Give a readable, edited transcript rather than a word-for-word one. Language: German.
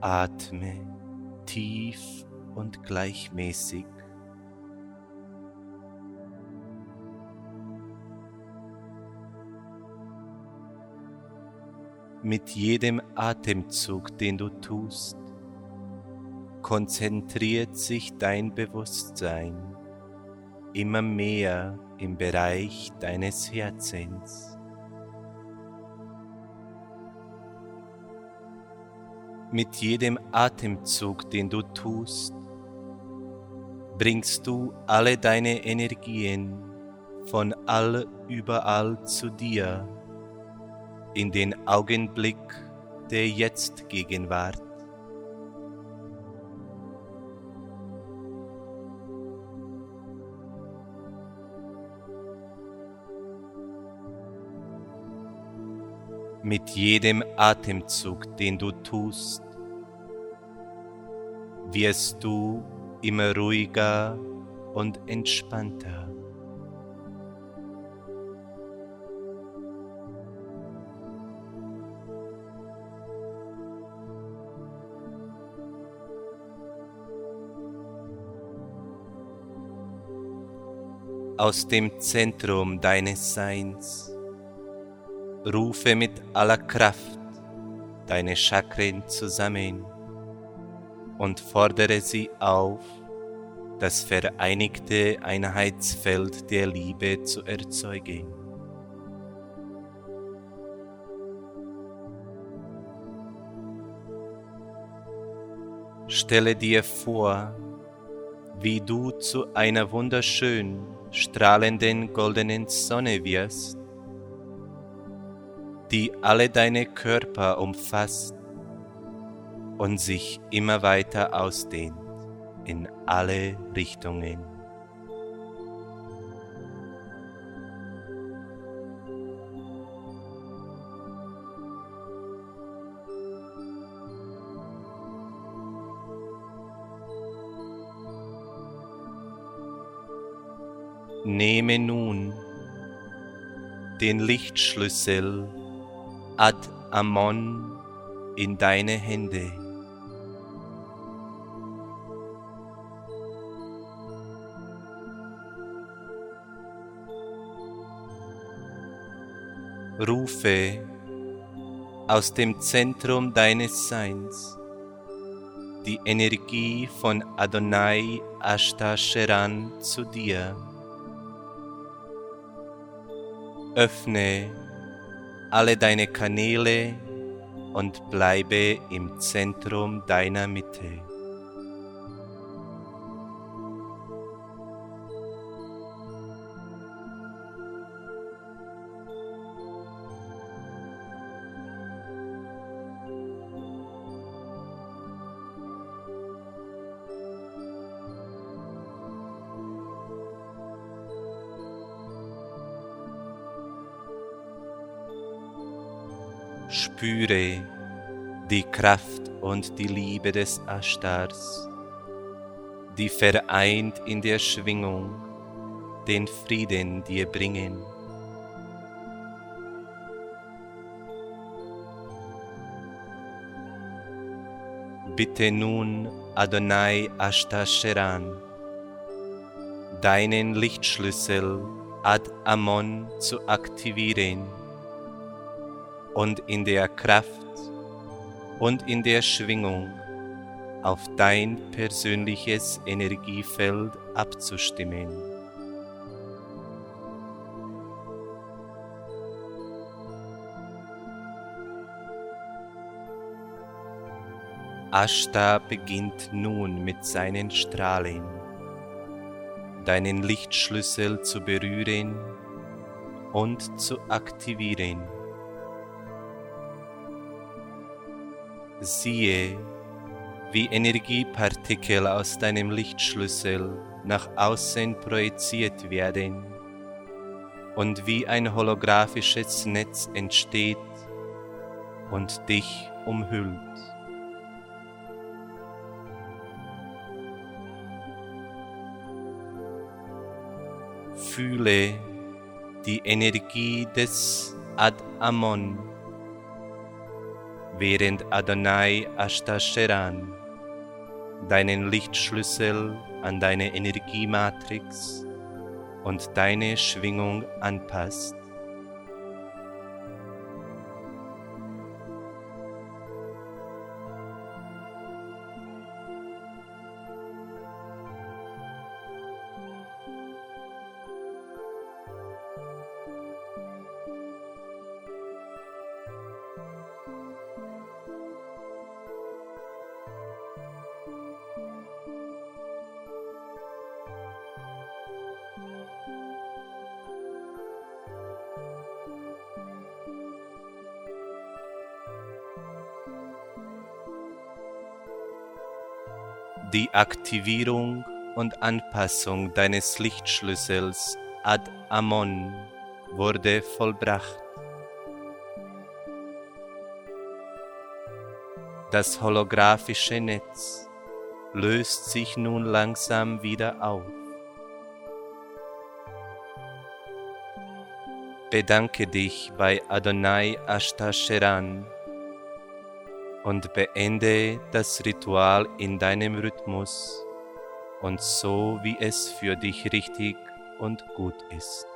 Atme tief und gleichmäßig. Mit jedem Atemzug, den du tust, konzentriert sich dein Bewusstsein immer mehr im Bereich deines Herzens. Mit jedem Atemzug, den du tust, bringst du alle deine Energien von überall zu dir, in den Augenblick der Jetzt-Gegenwart. Mit jedem Atemzug, den du tust, wirst du immer ruhiger und entspannter. Aus dem Zentrum deines Seins rufe mit aller Kraft deine Chakren zusammen und fordere sie auf, das vereinigte Einheitsfeld der Liebe zu erzeugen. Stelle dir vor, wie du zu einer wunderschön strahlenden goldenen Sonne wirst, die alle deine Körper umfasst und sich immer weiter ausdehnt in alle Richtungen. Nehme nun den Lichtschlüssel Ad Ammon in deine Hände. Rufe aus dem Zentrum deines Seins die Energie von Adonai Ashtasheran zu dir. Öffne alle deine Kanäle und bleibe im Zentrum deiner Mitte. Spüre die Kraft und die Liebe des Ashtars, die vereint in der Schwingung den Frieden dir bringen. Bitte nun Adonai Ashtasheran, deinen Lichtschlüssel Ad Ammon zu aktivieren und in der Kraft und in der Schwingung auf dein persönliches Energiefeld abzustimmen. Ashtar beginnt nun mit seinen Strahlen, deinen Lichtschlüssel zu berühren und zu aktivieren. Siehe, wie Energiepartikel aus deinem Lichtschlüssel nach außen projiziert werden und wie ein holographisches Netz entsteht und dich umhüllt. Fühle die Energie des Ad Ammon, während Adonai Ashtasheran deinen Lichtschlüssel an deine Energiematrix und deine Schwingung anpasst. Die Aktivierung und Anpassung deines Lichtschlüssels Ad Amon wurde vollbracht. Das holographische Netz löst sich nun langsam wieder auf. Bedanke dich bei Adonai Ashtasheran und beende das Ritual in deinem Rhythmus und so, wie es für dich richtig und gut ist.